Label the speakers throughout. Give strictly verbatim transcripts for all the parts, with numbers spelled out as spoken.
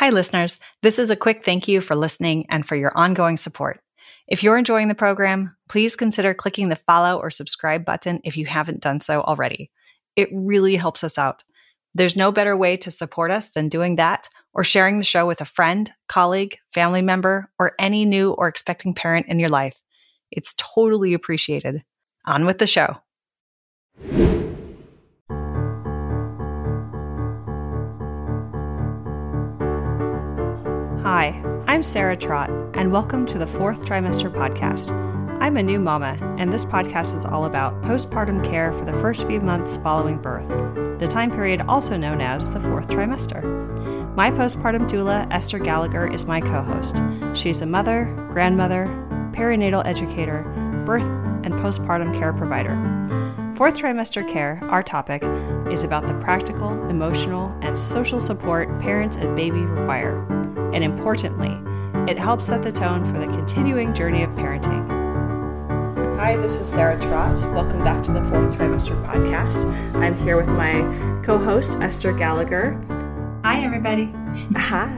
Speaker 1: Hi, listeners. This is a quick thank you for listening and for your ongoing support. If you're enjoying the program, please consider clicking the follow or subscribe button if you haven't done so already. It really helps us out. There's no better way to support us than doing that or sharing the show with a friend, colleague, family member, or any new or expecting parent in your life. It's totally appreciated. On with the show. Hi, I'm Sarah Trott, and welcome to the Fourth Trimester Podcast. I'm a new mama, and this podcast is all about postpartum care for the first few months following birth, the time period also known as the fourth trimester. My postpartum doula, Esther Gallagher, is my co-host. She's a mother, grandmother, perinatal educator, birth and postpartum care provider. Fourth trimester care, our topic, is about the practical, emotional, and social support parents and baby require. And importantly, it helps set the tone for the continuing journey of parenting. Hi, this is Sarah Trott. Welcome back to the Fourth Trimester Podcast. I'm here with my co-host, Esther Gallagher.
Speaker 2: Hi, everybody.
Speaker 1: Hi.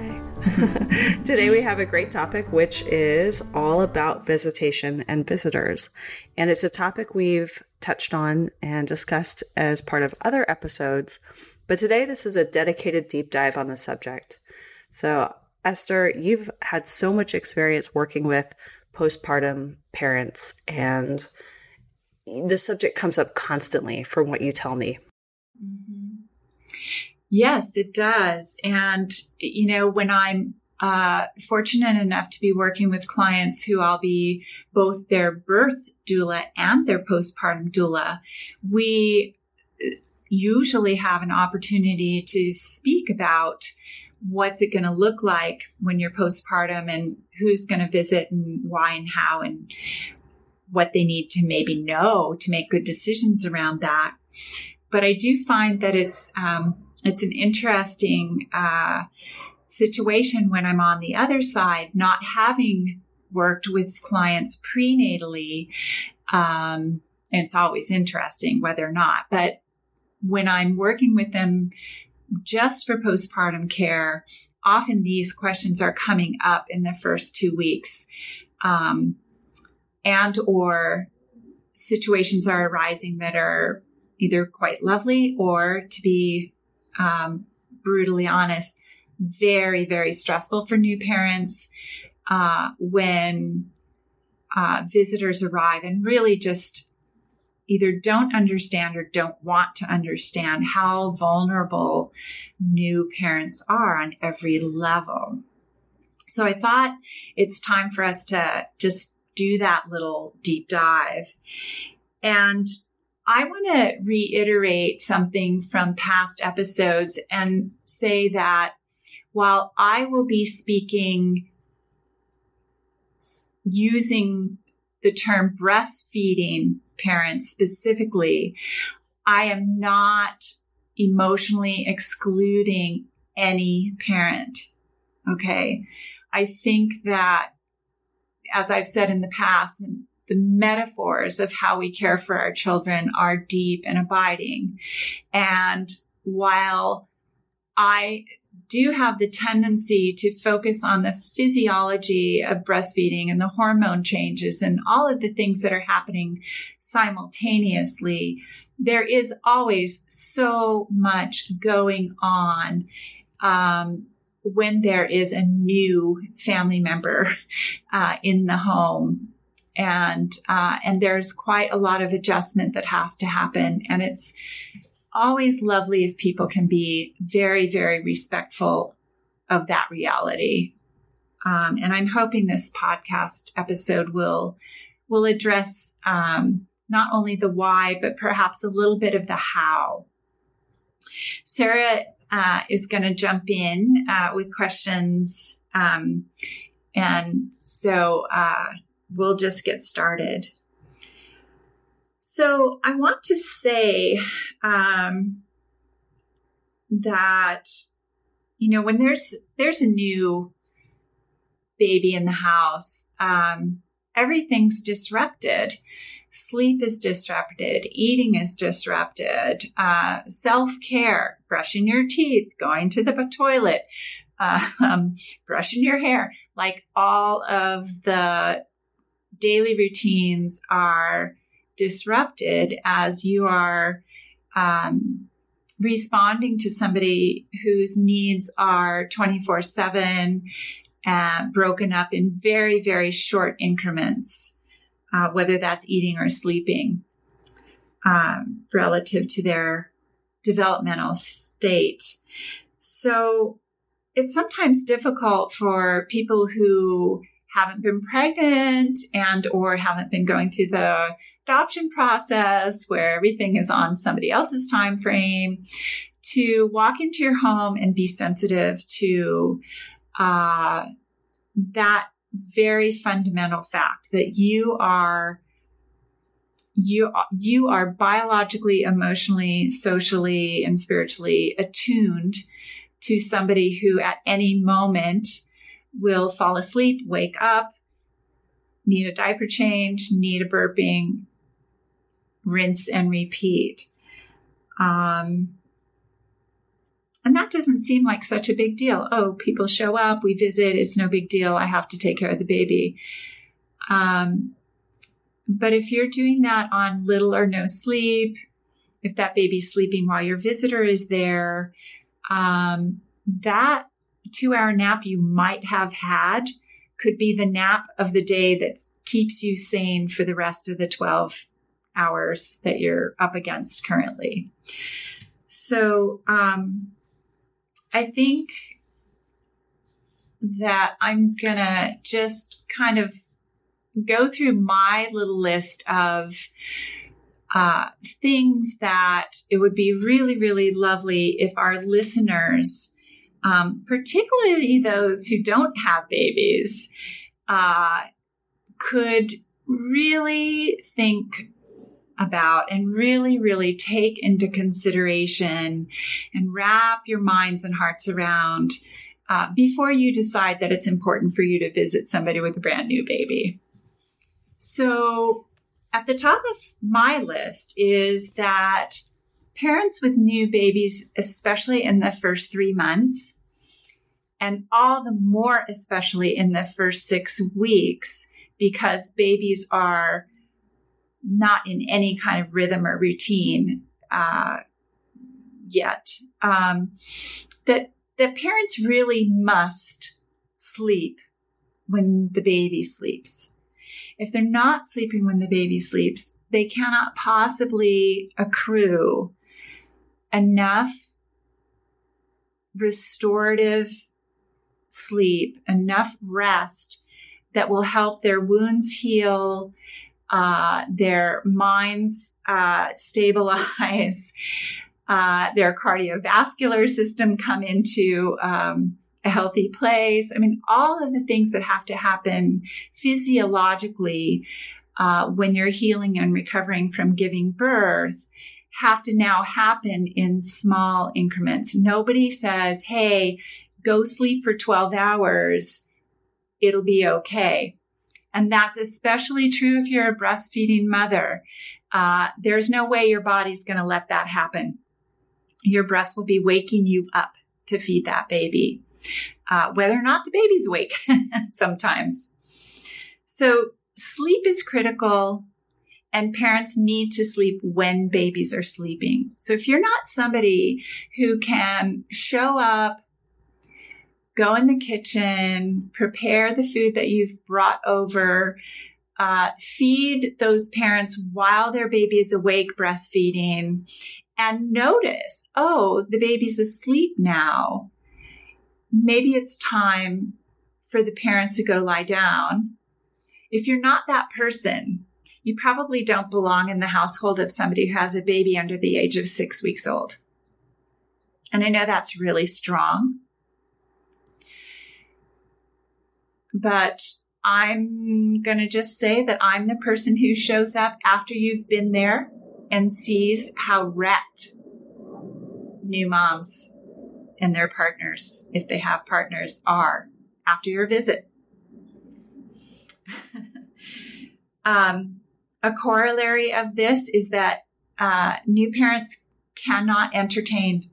Speaker 1: Today we have a great topic, which is all about visitation and visitors. And it's a topic we've touched on and discussed as part of other episodes. But today this is a dedicated deep dive on the subject. So Esther, you've had so much experience working with postpartum parents, and the subject comes up constantly from what you tell me.
Speaker 2: Mm-hmm. Yes, it does. And, you know, when I'm uh, fortunate enough to be working with clients who I'll be both their birth doula and their postpartum doula, we usually have an opportunity to speak about what's it going to look like when you're postpartum and who's going to visit and why and how and what they need to maybe know to make good decisions around that. But I do find that it's um, it's an interesting uh, situation when I'm on the other side, not having worked with clients prenatally. Um, and it's always interesting whether or not, but when I'm working with them just for postpartum care, often these questions are coming up in the first two weeks, um, and or situations are arising that are either quite lovely or, to be um, brutally honest, very, very stressful for new parents uh, when uh, visitors arrive and really just either don't understand or don't want to understand how vulnerable new parents are on every level. So I thought it's time for us to just do that little deep dive. And I want to reiterate something from past episodes and say that while I will be speaking using the term breastfeeding parents specifically, I am not emotionally excluding any parent. Okay. I think that, as I've said in the past, the metaphors of how we care for our children are deep and abiding. And while I do have the tendency to focus on the physiology of breastfeeding and the hormone changes and all of the things that are happening simultaneously, there is always so much going on um, when there is a new family member uh, in the home. And uh, and there's quite a lot of adjustment that has to happen. And it's always lovely if people can be very, very respectful of that reality. Um, and I'm hoping this podcast episode will, will address um, not only the why, but perhaps a little bit of the how. Sarah uh, is going to jump in uh, with questions. Um, and so uh, we'll just get started. So I want to say um, that, you know, when there's there's a new baby in the house, um, everything's disrupted Sleep is disrupted. Eating is disrupted. Uh, self-care, brushing your teeth, going to the toilet, uh, um, brushing your hair, like all of the daily routines are disrupted as you are um, responding to somebody whose needs are twenty-four seven and broken up in very, very short increments, uh, whether that's eating or sleeping, um, relative to their developmental state. So it's sometimes difficult for people who haven't been pregnant and or haven't been going through the adoption process where everything is on somebody else's time frame to walk into your home and be sensitive to uh, that very fundamental fact that you are you you are biologically, emotionally, socially, and spiritually attuned to somebody who at any moment will fall asleep, wake up, need a diaper change, need a burping, rinse and repeat. Um, and that doesn't seem like such a big deal. Oh, people show up, we visit, it's no big deal. I have to take care of the baby. Um, but if you're doing that on little or no sleep, if that baby's sleeping while your visitor is there, um, that two-hour nap you might have had could be the nap of the day that keeps you sane for the rest of the twelve hours that you're up against currently. So um, I think that I'm going to just kind of go through my little list of uh, things that it would be really, really lovely if our listeners, um, particularly those who don't have babies, uh, could really think about and really, really take into consideration and wrap your minds and hearts around uh, before you decide that it's important for you to visit somebody with a brand new baby. So at the top of my list is that parents with new babies, especially in the first three months, and all the more especially in the first six weeks, because babies are not in any kind of rhythm or routine uh, yet, um, that that parents really must sleep when the baby sleeps. If they're not sleeping when the baby sleeps, they cannot possibly accrue enough restorative sleep, enough rest that will help their wounds heal, uh, their minds uh, stabilize, uh, their cardiovascular system come into um, a healthy place. I mean, all of the things that have to happen physiologically uh, when you're healing and recovering from giving birth have to now happen in small increments. Nobody says, hey, go sleep for twelve hours. It'll be okay. And that's especially true if you're a breastfeeding mother. Uh, there's no way your body's going to let that happen. Your breast will be waking you up to feed that baby, uh, whether or not the baby's awake sometimes. So sleep is critical, and parents need to sleep when babies are sleeping. So if you're not somebody who can show up, go in the kitchen, prepare the food that you've brought over, uh, feed those parents while their baby is awake breastfeeding, and notice, oh, the baby's asleep now. Maybe it's time for the parents to go lie down. If you're not that person, you probably don't belong in the household of somebody who has a baby under the age of six weeks old. And I know that's really strong. But I'm going to just say that I'm the person who shows up after you've been there and sees how wrecked new moms and their partners, if they have partners, are after your visit. um, a corollary of this is that uh, new parents cannot entertain.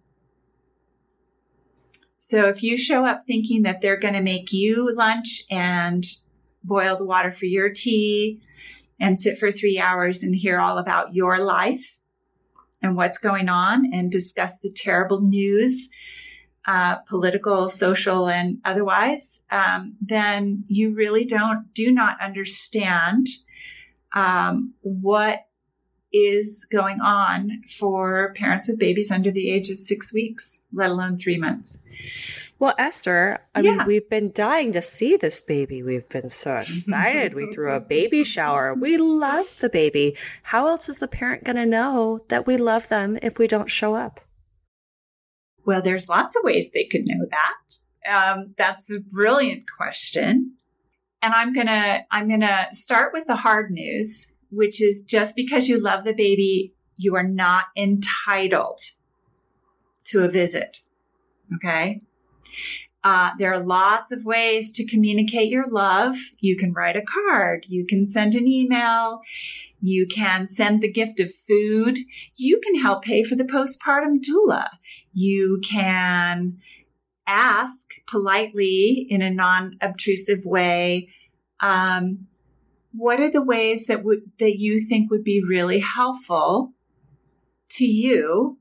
Speaker 2: So if you show up thinking that they're going to make you lunch and boil the water for your tea and sit for three hours and hear all about your life and what's going on and discuss the terrible news, uh, political, social, and otherwise, um, then you really don't, do not understand um, what is going on for parents with babies under the age of six weeks, let alone three months.
Speaker 1: Well, Esther, I
Speaker 2: yeah.
Speaker 1: mean, we've been dying to see this baby. We've been so excited. We threw a baby shower. We love the baby. How else is the parent going to know that we love them if we don't show up?
Speaker 2: Well, there's lots of ways they could know that. Um, that's a brilliant question. And I'm going to, I'm going to start with the hard news, which is just because you love the baby, you are not entitled to a visit. Okay. Uh, there are lots of ways to communicate your love. You can write a card. You can send an email. You can send the gift of food. You can help pay for the postpartum doula. You can ask politely in a non-obtrusive way, um, what are the ways that would, that you think would be really helpful to you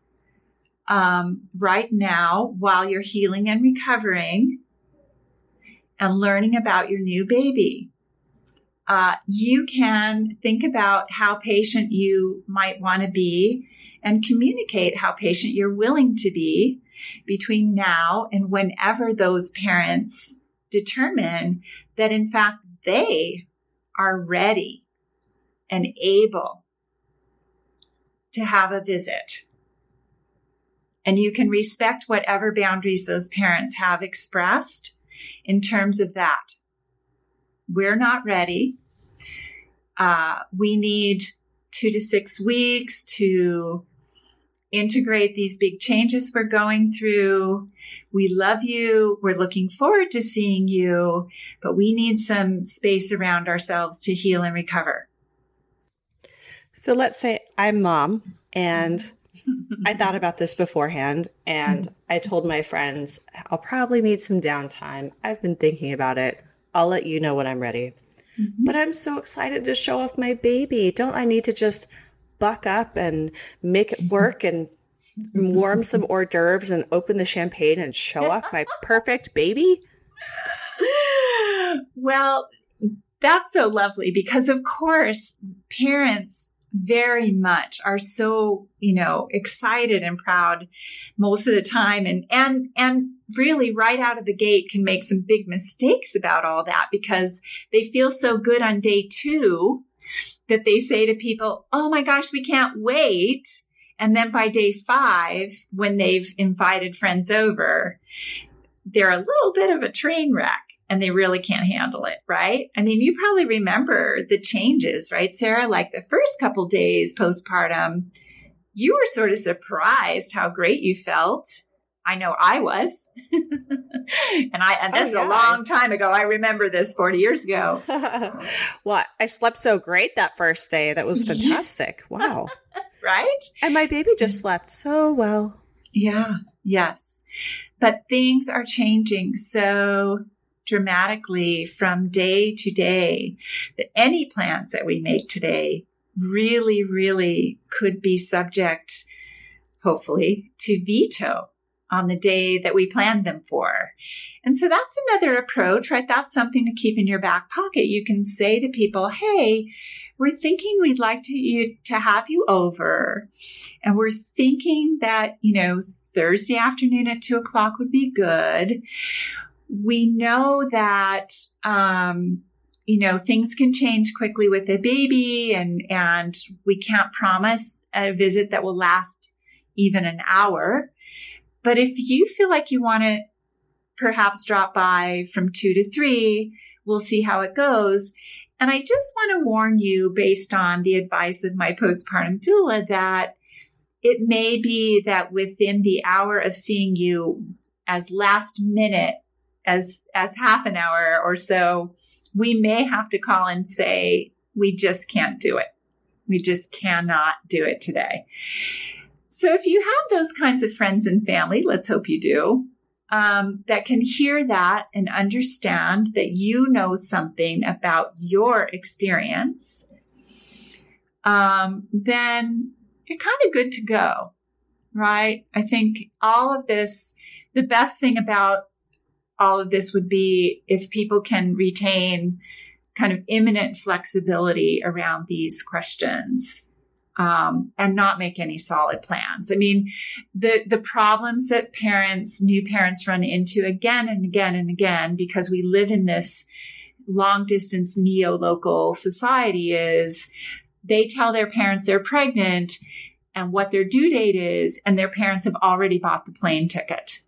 Speaker 2: Um, right now, while you're healing and recovering and learning about your new baby? Uh, you can think about how patient you might want to be and communicate how patient you're willing to be between now and whenever those parents determine that, in fact, they are ready and able to have a visit. And you can respect whatever boundaries those parents have expressed in terms of that. We're not ready. Uh, we need two to six weeks to integrate these big changes we're going through. We love you. We're looking forward to seeing you, but we need some space around ourselves to heal and recover.
Speaker 1: So let's say I'm mom and I thought about this beforehand and I told my friends, I'll probably need some downtime. I've been thinking about it. I'll let you know when I'm ready. Mm-hmm. But I'm so excited to show off my baby. Don't I need to just buck up and make it work and warm some hors d'oeuvres and open the champagne and show off my perfect baby?
Speaker 2: Well, that's so lovely because, of course, parents very much are so, you know, excited and proud most of the time. And, and, and really right out of the gate can make some big mistakes about all that because they feel so good on day two that they say to people, oh my gosh, we can't wait. And then by day five, when they've invited friends over, they're a little bit of a train wreck. And they really can't handle it, right? I mean, you probably remember the changes, right, Sarah? Like the first couple days postpartum, you were sort of surprised how great you felt. I know I was. and I and this oh, yeah. is a long time ago. I remember this forty years ago.
Speaker 1: Well, I slept so great that first day. That was fantastic. Wow.
Speaker 2: Right?
Speaker 1: And my baby just slept so well.
Speaker 2: Yeah. Yes. But things are changing so dramatically from day to day that any plans that we make today really, really could be subject, hopefully, to veto on the day that we planned them for. And so that's another approach, right? That's something to keep in your back pocket. You can say to people, hey, we're thinking we'd like to, you, to have you over. And we're thinking that, you know, Thursday afternoon at two o'clock would be good. We know that, um, you know, things can change quickly with a baby and, and we can't promise a visit that will last even an hour. But if you feel like you want to perhaps drop by from two to three, we'll see how it goes. And I just want to warn you, based on the advice of my postpartum doula, that it may be that within the hour of seeing you, as last minute as, as half an hour or so, we may have to call and say, We just can't do it. We just cannot do it today. So if you have those kinds of friends and family, let's hope you do, um, that can hear that and understand that you know something about your experience, um, then you're kind of good to go, right? I think all of this, the best thing about all of this would be if people can retain kind of imminent flexibility around these questions, um, and not make any solid plans. I mean, the, the problems that parents, new parents run into again and again and again, because we live in this long distance neo-local society, is they tell their parents they're pregnant and what their due date is, and their parents have already bought the plane ticket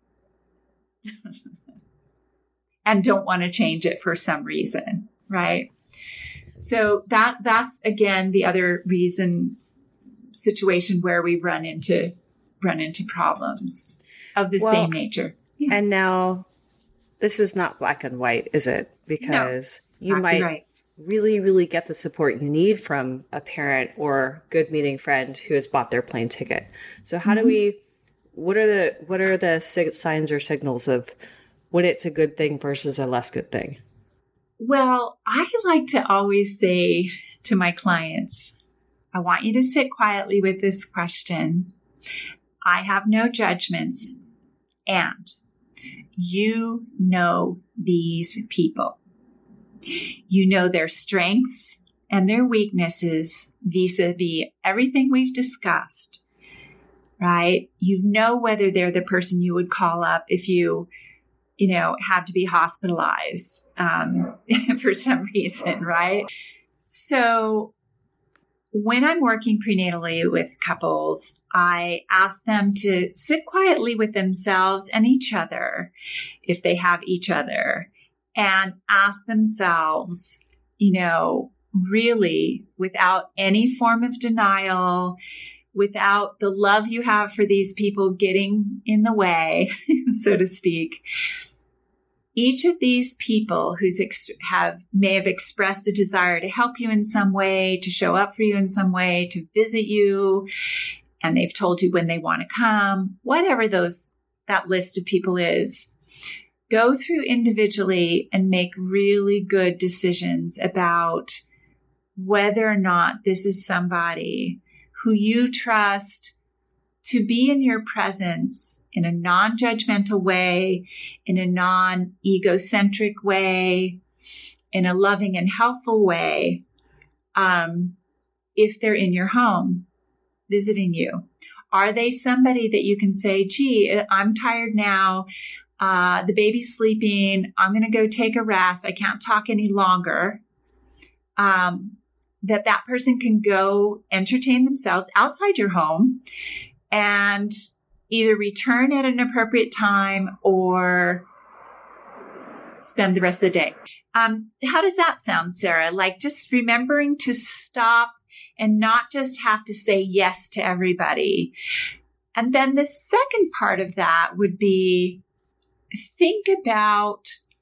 Speaker 2: and don't want to change it for some reason. Right. So that, that's again, the other reason, situation where we run into, run into problems of the well, same nature.
Speaker 1: Yeah. And now this is not black and white, is it? Because no, exactly you might right. really, really get the support you need from a parent or good meeting friend who has bought their plane ticket. So how mm-hmm. do we, what are the, what are the sig- signs or signals of when it's a good thing versus a less good thing?
Speaker 2: Well, I like to always say to my clients, I want you to sit quietly with this question. I have no judgments, and you know these people. You know their strengths and their weaknesses vis-a-vis everything we've discussed, right? You know whether they're the person you would call up if you you know, had to be hospitalized um, for some reason, right? So when I'm working prenatally with couples, I ask them to sit quietly with themselves and each other, if they have each other, and ask themselves, you know, really without any form of denial, without the love you have for these people getting in the way, so to speak. Each of these people who's ex- have may have expressed the desire to help you in some way, to show up for you in some way, to visit you, and they've told you when they want to come, whatever those that list of people is, go through individually and make really good decisions about whether or not this is somebody who you trust to be in your presence in a non-judgmental way, in a non-egocentric way, in a loving and helpful way, um, if they're in your home visiting you. Are they somebody that you can say, gee, I'm tired now. Uh, the baby's sleeping. I'm going to go take a rest. I can't talk any longer. Um, that that person can go entertain themselves outside your home and either return at an appropriate time or spend the rest of the day. Um, how does that sound, Sarah? Like just remembering to stop and not just have to say yes to everybody. And then the second part of that would be think about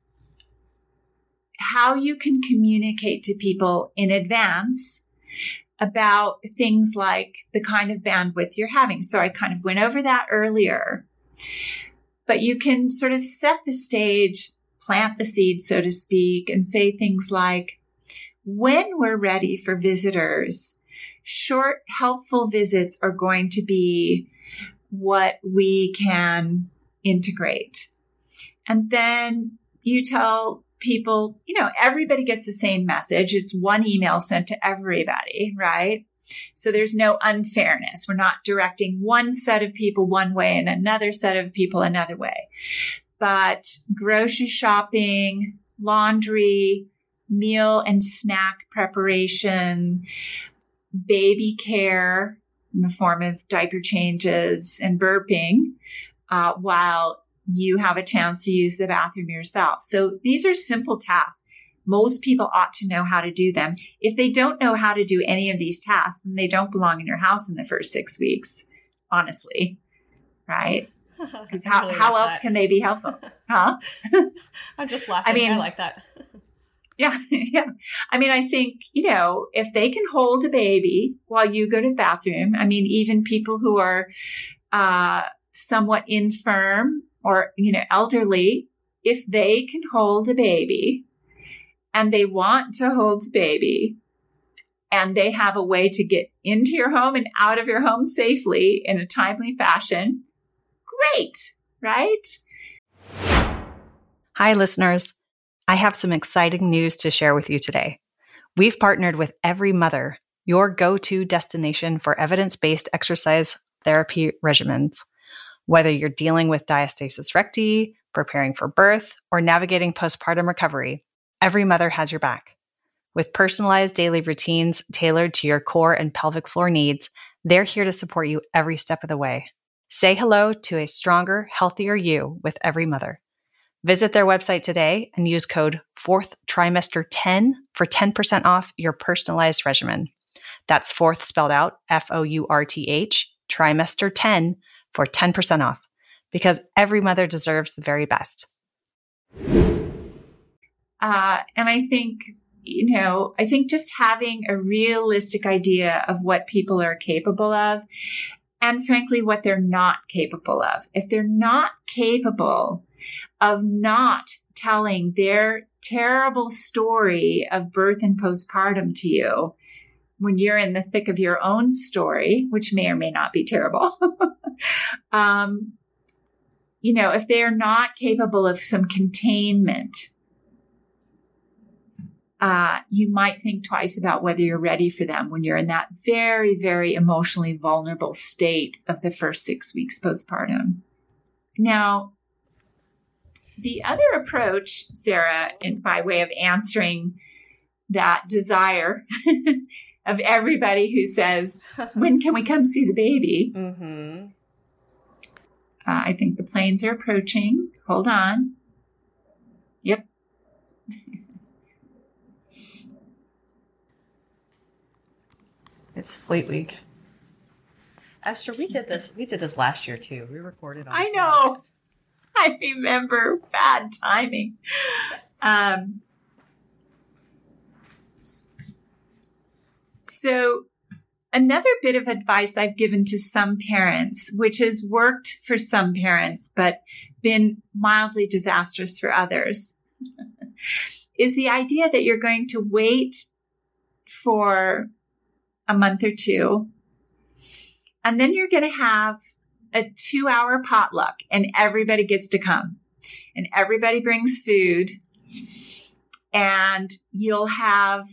Speaker 2: how you can communicate to people in advance about things like the kind of bandwidth you're having. So I kind of went over that earlier, but you can sort of set the stage, plant the seed, so to speak, and say things like, when we're ready for visitors, short, helpful visits are going to be what we can integrate. And then you tell people, you know, everybody gets the same message. It's one email sent to everybody, right? So there's no unfairness. We're not directing one set of people one way and another set of people another way. But grocery shopping, laundry, meal and snack preparation, baby care in the form of diaper changes and burping, uh, while you have a chance to use the bathroom yourself. So these are simple tasks. Most people ought to know how to do them. If they don't know how to do any of these tasks, then they don't belong in your house in the first six weeks, honestly, right? Because how, really how like else that. Can they be helpful? Huh?
Speaker 1: I'm just laughing. I mean, I like that.
Speaker 2: Yeah. Yeah. I mean, I think, you know, if they can hold a baby while you go to the bathroom, I mean, even people who are uh, somewhat infirm or, you know, elderly, if they can hold a baby and they want to hold a baby and they have a way to get into your home and out of your home safely in a timely fashion, great, right?
Speaker 1: Hi, listeners. I have some exciting news to share with you today. We've partnered with Every Mother, your go-to destination for evidence-based exercise therapy regimens. Whether you're dealing with diastasis recti, preparing for birth, or navigating postpartum recovery, Every Mother has your back. With personalized daily routines tailored to your core and pelvic floor needs, they're here to support you every step of the way. Say hello to a stronger, healthier you with Every Mother. Visit their website today and use code fourth trimester ten for ten percent off your personalized regimen. That's fourth spelled out, F O U R T H, trimester ten for ten percent off, because every mother deserves the very best.
Speaker 2: Uh, and I think, you know, I think just having a realistic idea of what people are capable of and frankly, what they're not capable of. If they're not capable of not telling their terrible story of birth and postpartum to you when you're in the thick of your own story, which may or may not be terrible, um, you know, if they are not capable of some containment, uh, you might think twice about whether you're ready for them when you're in that very, very emotionally vulnerable state of the first six weeks postpartum. Now, the other approach, Sarah, in, by way of answering that desire of everybody who says, when can we come see the baby? Mm-hmm. Uh, I think the planes are approaching. Hold on. Yep.
Speaker 1: It's Fleet Week. Esther, we did this. We did this last year too. We recorded on.
Speaker 2: I know. I remember. Bad timing. Um, so another bit of advice I've given to some parents, which has worked for some parents, but been mildly disastrous for others, is the idea that you're going to wait for a month or two, and then you're going to have a two hour potluck and everybody gets to come and everybody brings food and you'll have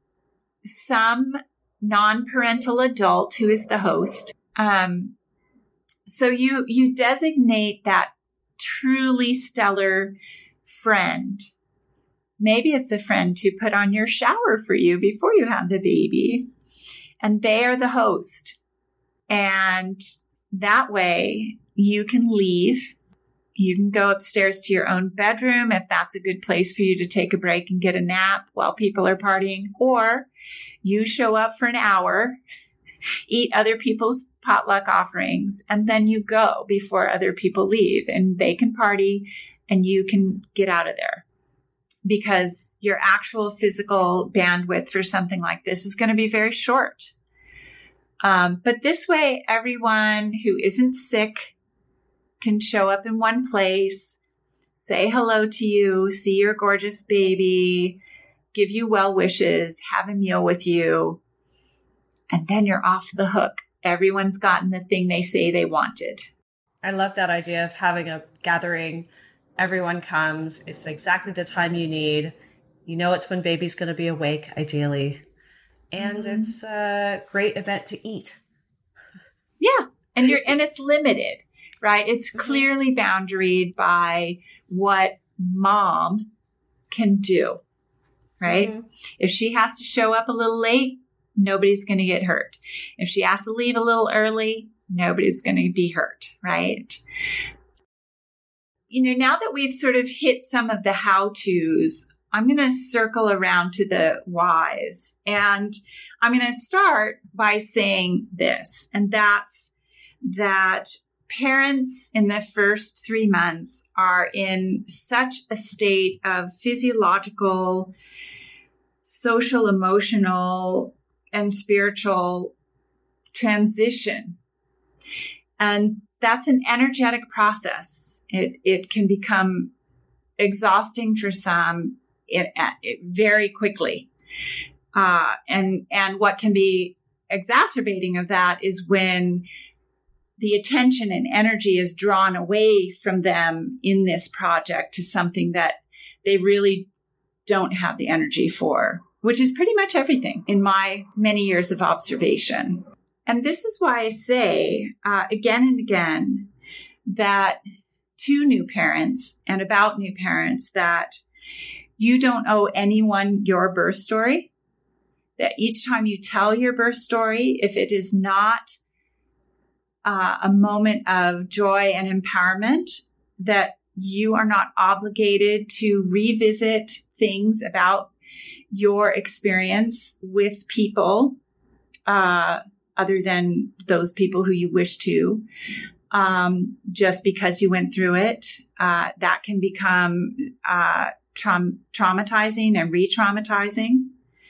Speaker 2: some non-parental adult who is the host. Um, so you, you designate that truly stellar friend. Maybe it's a friend to put on your shower for you before you have the baby, and they are the host. And that way you can leave. You can go upstairs to your own bedroom if that's a good place for you to take a break and get a nap while people are partying. Or you show up for an hour, eat other people's potluck offerings, and then you go before other people leave and they can party and you can get out of there. Because your actual physical bandwidth for something like this is going to be very short. Um, but this way, everyone who isn't sick can show up in one place, say hello to you, see your gorgeous baby, give you well wishes, have a meal with you, and then you're off the hook. Everyone's gotten the thing they say they wanted.
Speaker 3: I love that idea of having a gathering. Everyone comes. It's exactly the time you need. You know it's when baby's going to be awake, ideally. And mm-hmm. it's a great event to eat.
Speaker 2: Yeah. And you're, and it's limited, right? It's mm-hmm. clearly boundaried by what mom can do, right? Mm-hmm. If she has to show up a little late, nobody's going to get hurt. If she has to leave a little early, nobody's going to be hurt, right? You know, now that we've sort of hit some of the how-tos, I'm going to circle around to the whys. And I'm going to start by saying this, and that's that parents in the first three months are in such a state of physiological social, emotional, and spiritual transition. And that's an energetic process. It, it can become exhausting for some it, it very quickly. Uh, and, and what can be exacerbating of that is when the attention and energy is drawn away from them in this project to something that they really don't have the energy for, which is pretty much everything in my many years of observation. And this is why I say uh, again and again that to new parents and about new parents that you don't owe anyone your birth story, that each time you tell your birth story, if it is not uh, a moment of joy and empowerment, that you are not obligated to revisit things about your experience with people uh, other than those people who you wish to, um, just because you went through it. Uh, that can become uh, tra- traumatizing and re-traumatizing.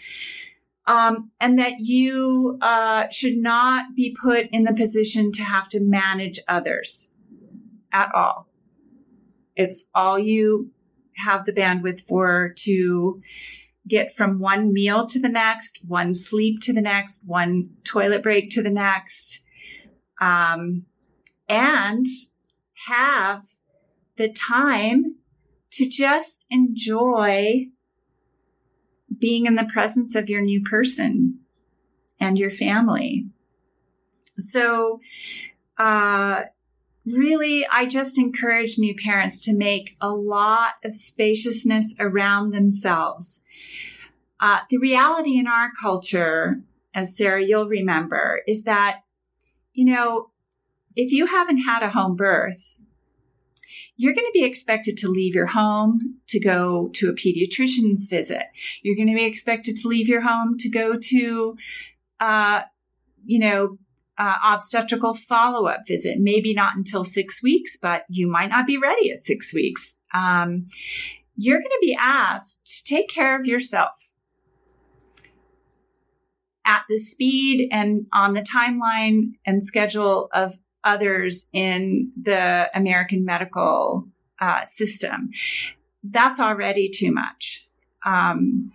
Speaker 2: Um, and that you uh, should not be put in the position to have to manage others at all. It's all you have the bandwidth for to get from one meal to the next, one sleep to the next, one toilet break to the next, um, and have the time to just enjoy being in the presence of your new person and your family. So, uh, really, I just encourage new parents to make a lot of spaciousness around themselves. Uh, the reality in our culture, as Sarah, you'll remember, is that, you know, if you haven't had a home birth, you're going to be expected to leave your home to go to a pediatrician's visit. You're going to be expected to leave your home to go to, uh, you know, uh, obstetrical follow-up visit. Maybe not until six weeks, but you might not be ready at six weeks. Um, you're going to be asked to take care of yourself at the speed and on the timeline and schedule of others in the American medical uh, system. That's already too much. Um,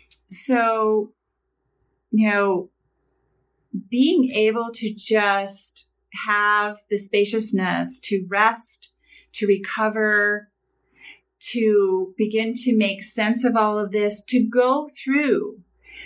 Speaker 2: so, you know, being able to just have the spaciousness to rest, to recover, to begin to make sense of all of this, to go through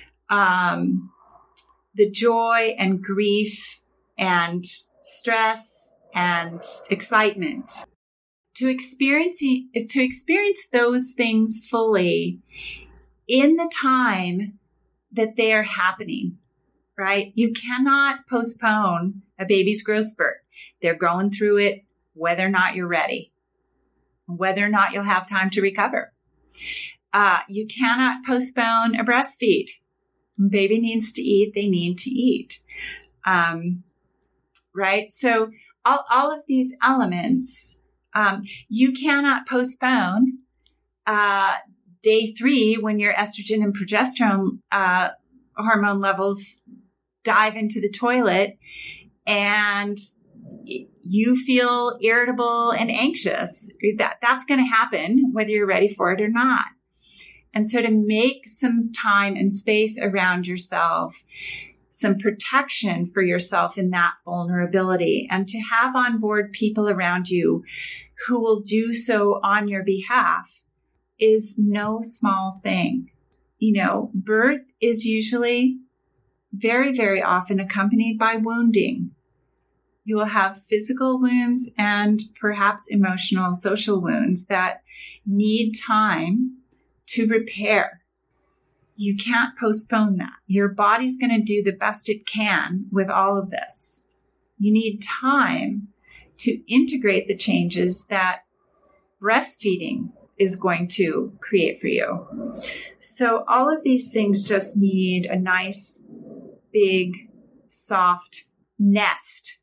Speaker 2: um, the joy and grief and stress and excitement, to experience to experience those things fully in the time that they are happening, right? You cannot postpone a baby's growth spurt. They're going through it, whether or not you're ready, whether or not you'll have time to recover. Uh, you cannot postpone a breastfeed. When baby needs to eat, they need to eat. Um, Right? So all, all of these elements, um, you cannot postpone uh, day three when your estrogen and progesterone uh, hormone levels dive into the toilet and you feel irritable and anxious. That, that's going to happen whether you're ready for it or not. And so to make some time and space around yourself, some protection for yourself in that vulnerability, and to have on board people around you who will do so on your behalf is no small thing. You know, birth is usually very, very often accompanied by wounding. You will have physical wounds and perhaps emotional, social wounds that need time to repair. You can't postpone that. Your body's going to do the best it can with all of this. You need time to integrate the changes that breastfeeding is going to create for you. So all of these things just need a nice, big, soft nest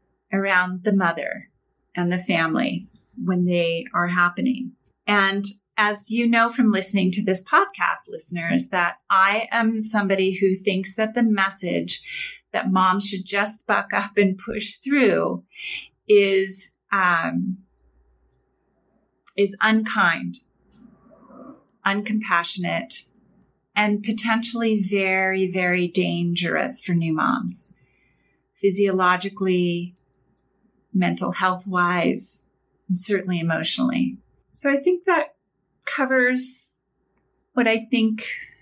Speaker 2: around the mother and the family when they are happening. And as you know from listening to this podcast, listeners, that I am somebody who thinks that the message that moms should just buck up and push through is um, is unkind, uncompassionate, and potentially very, very dangerous for new moms, physiologically, mental health-wise, and certainly emotionally. So I think that covers what I think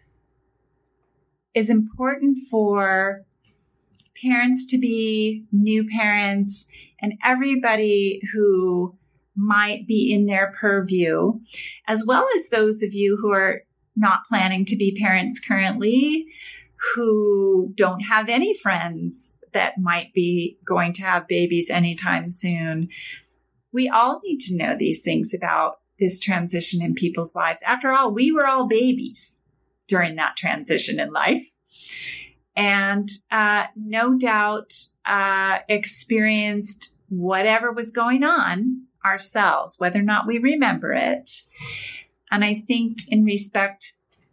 Speaker 2: is important for parents to be, new parents, and everybody who might be in their purview, as well as those of you who are not planning to be parents currently, who don't have any friends that might be going to have babies anytime soon. We all need to know these things about this transition in people's lives. After all, we were all babies during that transition in life. And uh, no doubt uh, experienced whatever was going on ourselves, whether or not we remember it. And I think in respect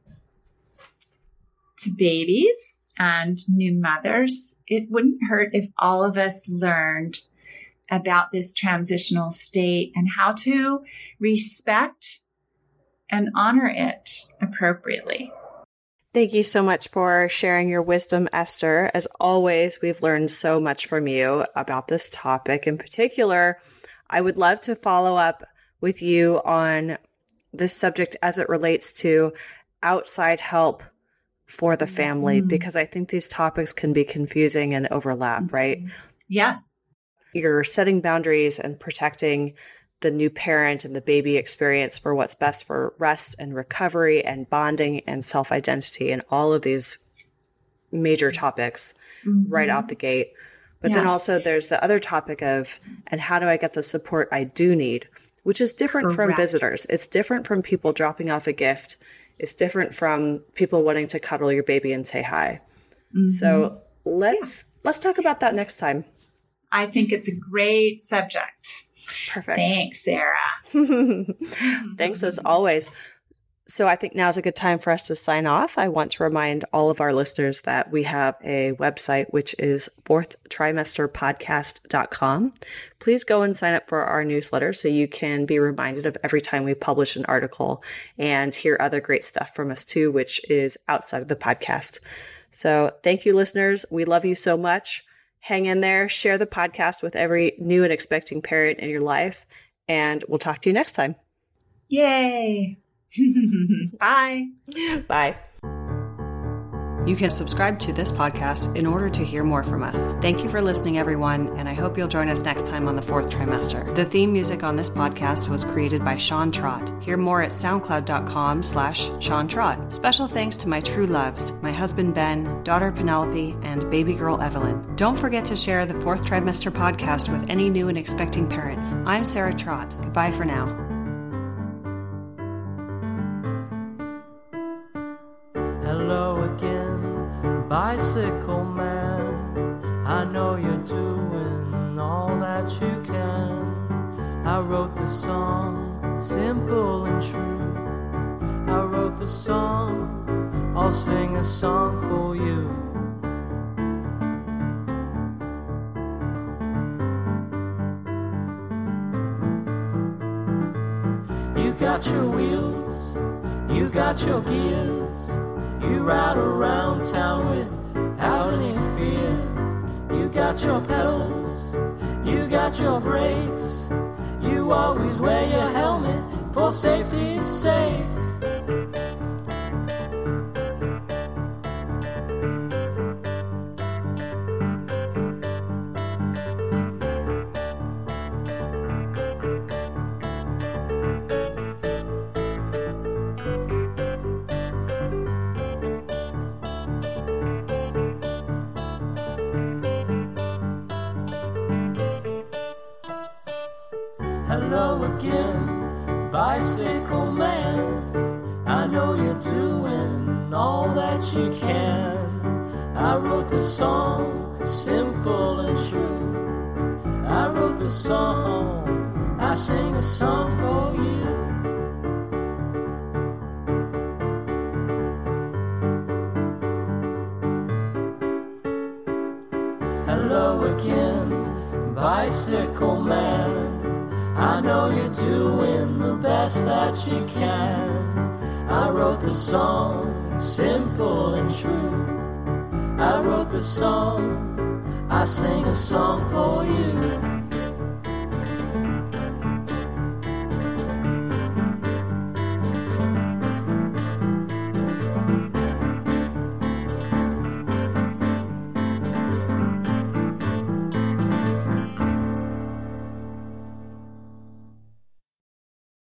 Speaker 2: to babies and new mothers, it wouldn't hurt if all of us learned about this transitional state and how to respect and honor it appropriately.
Speaker 1: Thank you so much for sharing your wisdom, Esther. As always, we've learned so much from you about this topic. In particular, I would love to follow up with you on this subject as it relates to outside help for the family, mm-hmm. because I think these topics can be confusing and overlap, mm-hmm. right?
Speaker 2: Yes.
Speaker 1: You're setting boundaries and protecting the new parent and the baby experience for what's best for rest and recovery and bonding and self-identity and all of these major topics mm-hmm. right out the gate. But yes. then also there's the other topic of, and how do I get the support I do need, which is different Correct. From visitors. It's different from people dropping off a gift. It's different from people wanting to cuddle your baby and say hi. Mm-hmm. So let's, yeah. let's talk about that next time.
Speaker 2: I think it's a great subject.
Speaker 1: Perfect.
Speaker 2: Thanks, Sarah.
Speaker 1: Thanks as always. So I think now's a good time for us to sign off. I want to remind all of our listeners that we have a website, which is fourth trimester podcast dot com. Please go and sign up for our newsletter so you can be reminded of every time we publish an article and hear other great stuff from us too, which is outside of the podcast. So thank you, listeners. We love you so much. Hang in there, share the podcast with every new and expecting parent in your life, and we'll talk to you next time.
Speaker 2: Yay. Bye.
Speaker 1: Bye. You can subscribe to this podcast in order to hear more from us. Thank you for listening, everyone, and I hope you'll join us next time on the fourth trimester. The theme music on this podcast was created by Sean Trott. Hear more at soundcloud.com slash Sean Trott. Special thanks to my true loves, my husband Ben, daughter Penelope, and baby girl Evelyn. Don't forget to share the fourth trimester podcast with any new and expecting parents. I'm Sarah Trott. Goodbye for now.
Speaker 4: Hello again, bicycle man. I know you're doing all that you can. I wrote the song, simple and true. I wrote the song, I'll sing a song for you. You got your wheels, you got your gears. You ride around town without any fear. You got your pedals, you got your brakes. You always wear your helmet for safety's sake. Hello again, bicycle man. I know you're doing all that you can. I wrote the song, simple and true. I wrote the song, I sing a song for you. Hello again, bicycle man. I know you're doing the best that you can. I wrote the song, simple and true. I wrote the song, I sing a song for you.